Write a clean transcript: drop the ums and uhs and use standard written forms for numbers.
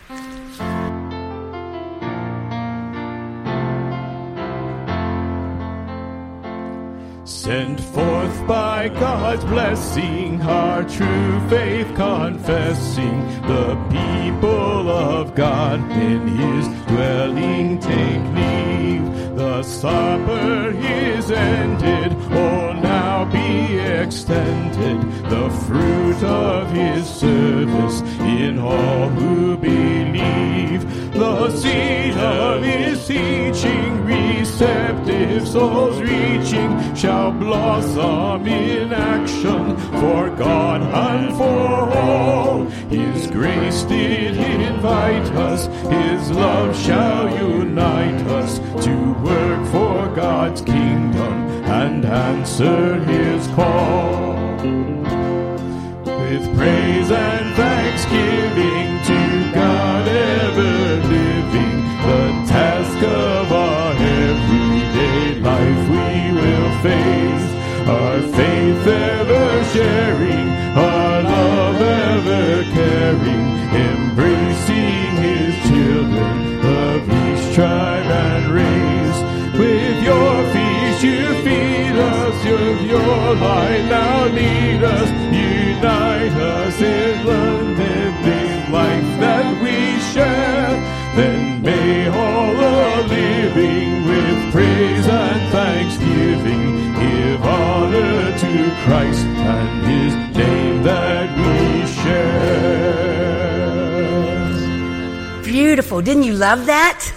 Sent forth by God's blessing, our true faith confessing, the people of God in his dwelling take leave. The supper is ended, oh now be extended the fruit of his service in all who believe. The seed of his teaching, receptive souls reaching, shall blossom in action for God and for all. His grace did invite us, his love shall unite us to work for God's kingdom and answer his call. With praise and thanksgiving to God ever living, the task of our everyday life we will face. Our faith ever sharing, our love ever caring, embracing his children of each tribe and race. With your feast you feed us, with your light now lead us, unite us in the life that we share. Then may all the living with praise and thanksgiving give honor to Christ and his name that we share. Beautiful. Didn't you love that?